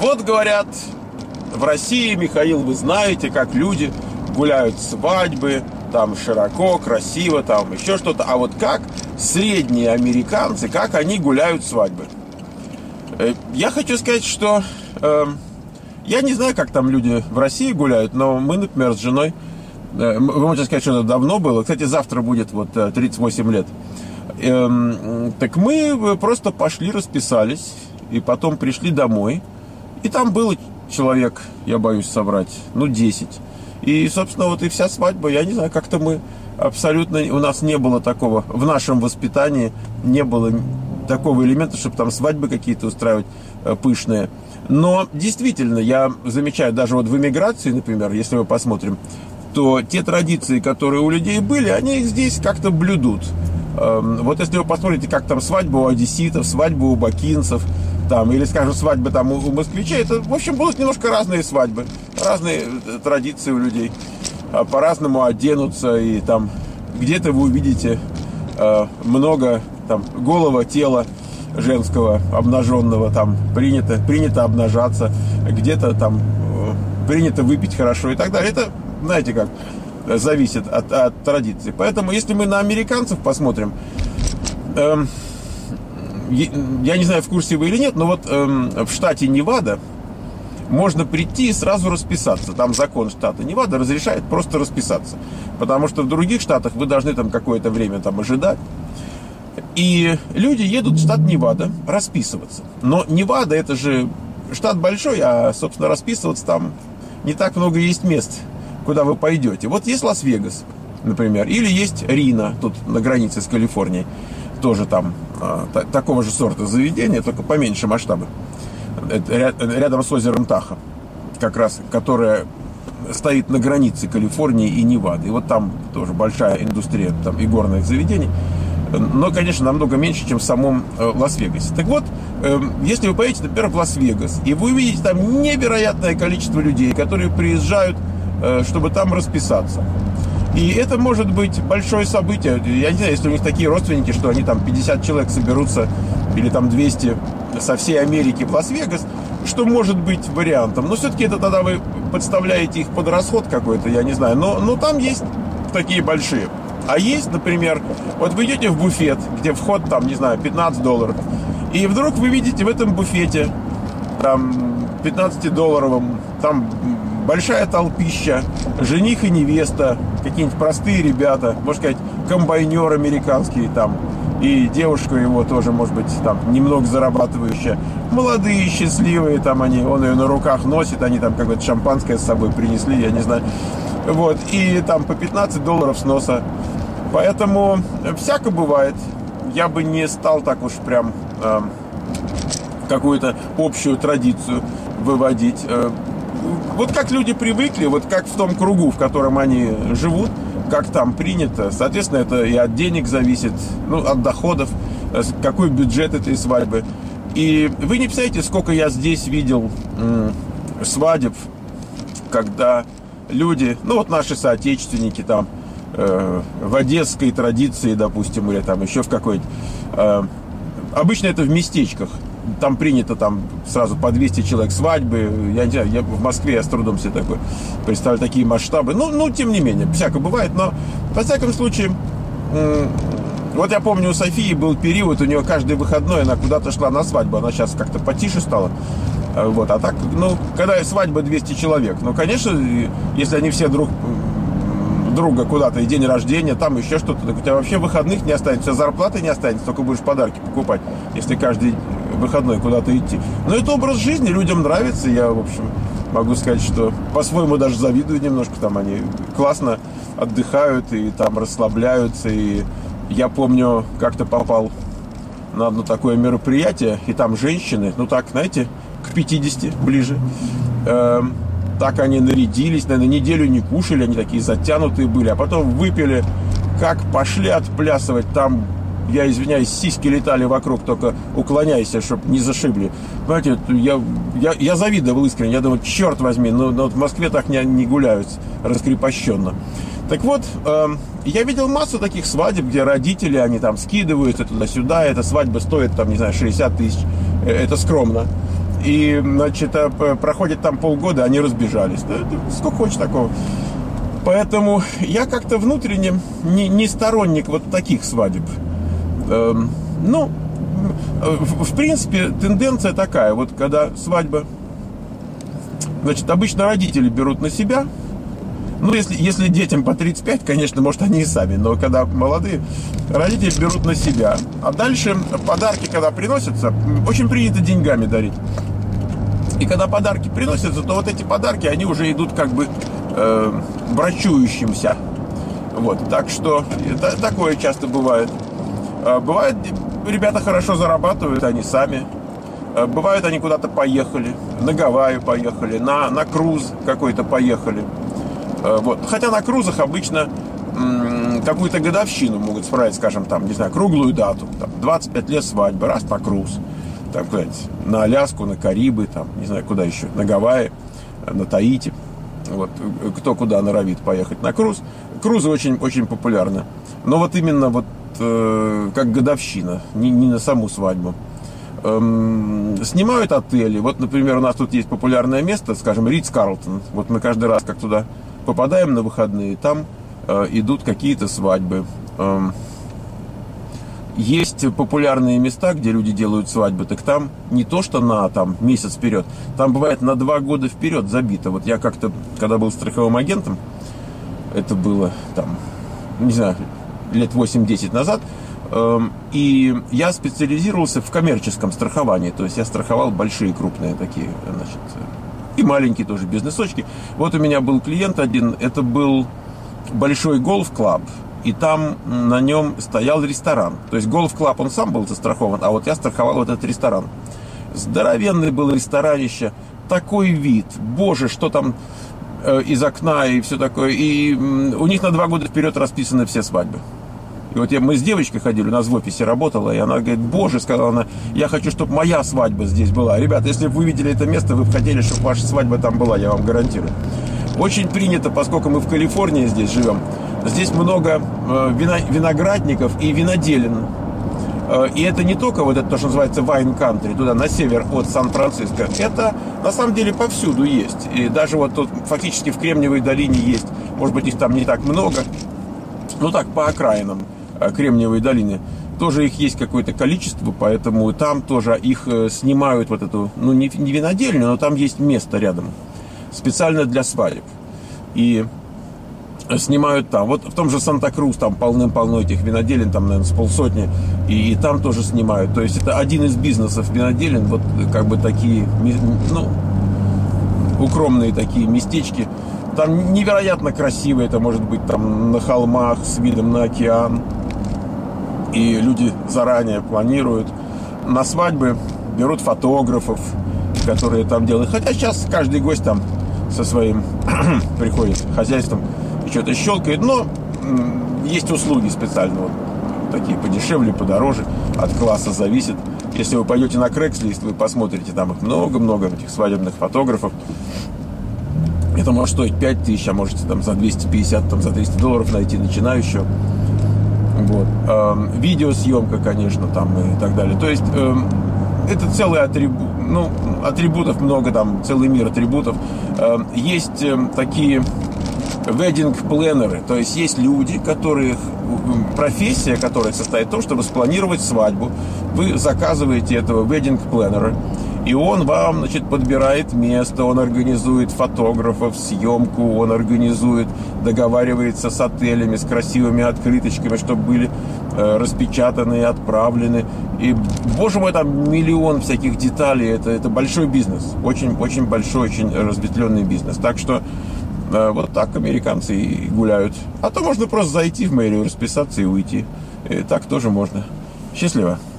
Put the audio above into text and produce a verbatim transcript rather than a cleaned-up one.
Вот говорят, в России, Михаил, вы знаете, как люди гуляют свадьбы, там широко, красиво, там еще что-то. А вот как средние американцы, как они гуляют свадьбы? Я хочу сказать, что э, я не знаю, как там люди в России гуляют, но мы, например, с женой, э, вы можете сказать, что это давно было. Кстати, завтра будет вот тридцать восемь лет. Э, так мы просто пошли, расписались, и потом пришли домой. И там было человек, я боюсь соврать, ну, десять. И, собственно, вот и вся свадьба. Я не знаю, как-то мы абсолютно... У нас не было такого, в нашем воспитании не было такого элемента, чтобы там свадьбы какие-то устраивать э, пышные. Но, действительно, я замечаю, даже вот в эмиграции, например, если мы посмотрим, то те традиции, которые у людей были, они их здесь как-то блюдут. Э, вот если вы посмотрите, как там свадьба у одесситов, свадьба у бакинцев, там, или, скажем, свадьбы там у, у москвичей, это, в общем, будут немножко разные свадьбы, разные традиции у людей, по-разному оденутся, и там где-то вы увидите э, много там голого тела женского, обнаженного, там принято, принято обнажаться, где-то там э, принято выпить хорошо и так далее. Это, знаете как, зависит от, от традиции. Поэтому, если мы на американцев посмотрим, э, я не знаю, в курсе вы или нет, но вот эм, в штате Невада можно прийти и сразу расписаться. Там закон штата Невада разрешает просто расписаться. Потому что в других штатах вы должны там какое-то время там ожидать. И люди едут в штат Невада расписываться. Но Невада — это же штат большой, а, собственно, расписываться там не так много есть мест, куда вы пойдете. Вот есть Лас-Вегас, например, или есть Рино, тут на границе с Калифорнией. Тоже там а, та, такого же сорта заведения, только поменьше масштаба. Это ряд, рядом с озером Тахо, как раз, которое стоит на границе Калифорнии и Невады. И вот там тоже большая индустрия там, и горных заведений. Но, конечно, намного меньше, чем в самом э, Лас-Вегасе. Так вот, э, если вы поедете, например, в Лас-Вегас, и вы увидите там невероятное количество людей, которые приезжают, э, чтобы там расписаться. И это может быть большое событие. Я не знаю, если у них такие родственники, что они там пятьдесят человек соберутся, или там двести со всей Америки в Лас-Вегас, что может быть вариантом. Но все-таки это тогда вы подставляете их под расход какой-то, я не знаю. Но, но там есть такие большие. А есть, например, вот вы идете в буфет, где вход там, не знаю, пятнадцать долларов. И вдруг вы видите в этом буфете, там, пятнадцатидолларовом, там большая толпища, жених и невеста, какие-нибудь простые ребята, можно сказать, комбайнер американский там, и девушка его тоже, может быть, там, немного зарабатывающая. Молодые, счастливые, там они, он ее на руках носит, они там какое-то шампанское с собой принесли, я не знаю. Вот, и там по пятнадцать долларов с носа. Поэтому всяко бывает. Я бы не стал так уж прям э, какую-то общую традицию выводить. Э, вот как люди привыкли, вот как в том кругу, в котором они живут, как там принято. Соответственно, это и от денег зависит, ну, от доходов, какой бюджет этой свадьбы. И вы не представляете, сколько я здесь видел м, свадеб, когда люди, ну вот наши соотечественники там, э, в одесской традиции, допустим, или там еще в какой-нибудь, э, обычно это в местечках, там принято там сразу по двести человек свадьбы, я не знаю, я в Москве я с трудом себе такой представляю такие масштабы, ну, ну, тем не менее, всяко бывает, но, во всяком случае, э, вот я помню, у Софии был период, у нее каждый выходной она куда-то шла на свадьбу, она сейчас как-то потише стала. Вот, а так, ну, когда свадьба двести человек, ну, конечно, если они все друг друга куда-то, и день рождения, там еще что-то, так у тебя вообще выходных не останется, зарплаты не останется, только будешь подарки покупать, если каждый выходной куда-то идти. Но это образ жизни, людям нравится, я, в общем, могу сказать, что по-своему даже завидую немножко, там они классно отдыхают и там расслабляются, и я помню, как-то попал на одно такое мероприятие, и там женщины, ну так, знаете, к пятидесяти ближе. Э, так они нарядились, наверное, неделю не кушали, они такие затянутые были, а потом выпили, как пошли отплясывать, там, я извиняюсь, сиськи летали вокруг, только уклоняйся, чтобы не зашибли. Понимаете, я, я, я завидовал искренне, я думаю, черт возьми, ну, ну вот в Москве так не, не гуляют раскрепощенно. Так вот, э, я видел массу таких свадеб, где родители, они там скидываются туда-сюда, эта свадьба стоит, там, не знаю, шестьдесят тысяч, это скромно. И, значит, проходит там полгода, они разбежались. Да, сколько хочешь такого. Поэтому я как-то внутренне не, не сторонник вот таких свадеб. Эм, ну, в, в принципе, тенденция такая. Вот когда свадьба, значит, обычно родители берут на себя. Ну, если, если детям по тридцать пять, конечно, может, они и сами. Но когда молодые, родители берут на себя. А дальше подарки, когда приносятся, очень принято деньгами дарить. И когда подарки приносятся, то вот эти подарки, они уже идут как бы э, брачующимся. Вот, так что это, такое часто бывает. Э, бывает, ребята хорошо зарабатывают, они сами. Э, бывает, они куда-то поехали, на Гавайи поехали, на, на круз какой-то поехали. Э, вот. Хотя на крузах обычно м- какую-то годовщину могут справить, скажем, там, не знаю, круглую дату. Там, двадцать пять лет свадьбы, раз на круз. Так сказать, на Аляску, на Карибы, там, не знаю, куда еще, на Гавайи, на Таити. Вот, кто куда норовит поехать на круз. Крузы очень, очень популярны. Но вот именно вот э, как годовщина, не, не на саму свадьбу. Эм, снимают отели. Вот, например, у нас тут есть популярное место, скажем, Ридс-Карлтон. Вот мы каждый раз, как туда попадаем на выходные, там э, идут какие-то свадьбы. Эм, Есть популярные места, где люди делают свадьбы, так там не то, что на там, месяц вперед, там бывает на два года вперед забито. Вот я как-то, когда был страховым агентом, это было там, не знаю, лет восемь-десять назад, эм, и я специализировался в коммерческом страховании, то есть я страховал большие, крупные такие, значит, и маленькие тоже бизнесочки. Вот у меня был клиент один, это был большой гольф-клаб, и там на нем стоял ресторан. То есть гольф-клаб, он сам был застрахован, а вот я страховал вот этот ресторан. Здоровенный был ресторанище, такой вид, боже, что там э, из окна и все такое. И э, у них на два года вперед расписаны все свадьбы. И вот я, мы с девочкой ходили, у нас в офисе работала, и она говорит, боже, сказала она, я хочу, чтобы моя свадьба здесь была. Ребята, если бы вы видели это место, вы бы хотели, чтобы ваша свадьба там была, я вам гарантирую. Очень принято, поскольку мы в Калифорнии здесь живем, здесь много э, вино, виноградников и виноделин. Э, и это не только вот это, то, что называется wine country, туда на север от Сан-Франциско. Это на самом деле повсюду есть. И даже вот тут фактически в Кремниевой долине есть, может быть, их там не так много, но так по окраинам э, Кремниевой долины тоже их есть какое-то количество, поэтому там тоже их э, снимают вот эту, ну не, не винодельню, но там есть место рядом, специально для свадеб. И снимают там. Вот в том же Санта-Крус там полным-полно этих виноделин, там, наверное, с полсотни. И, и там тоже снимают. То есть это один из бизнесов виноделин. Вот как бы такие, ну, укромные такие местечки. Там невероятно красиво. Это может быть там на холмах с видом на океан. И люди заранее планируют. На свадьбы берут фотографов, которые там делают. Хотя сейчас каждый гость там со своим приходит хозяйством и что-то щелкает, но м, есть услуги специально, вот, такие подешевле, подороже, от класса зависит. Если вы пойдете на Craigslist, вы посмотрите, там их много-много, этих свадебных фотографов. Это может стоить пять тысяч, а можете там за двести пятьдесят, там, за триста долларов найти начинающего. Вот. Эм, видеосъемка, конечно, там и так далее. То есть эм, это целый атрибут, ну, атрибутов много, там целый мир атрибутов. Эм, есть эм, такие wedding-пленеры, то есть есть люди, которых профессия, которая состоит в том, чтобы спланировать свадьбу. Вы заказываете этого wedding-пленера, и он вам, значит, подбирает место, он организует фотографов, съемку, он организует, договаривается с отелями, с красивыми открыточками, чтобы были э, распечатаны и отправлены. И, боже мой, там миллион всяких деталей. Это, это большой бизнес, очень-очень большой, очень разветвленный бизнес. Так что э, вот так американцы и гуляют. А то можно просто зайти в мэрию, расписаться и уйти. И так тоже можно. Счастливо.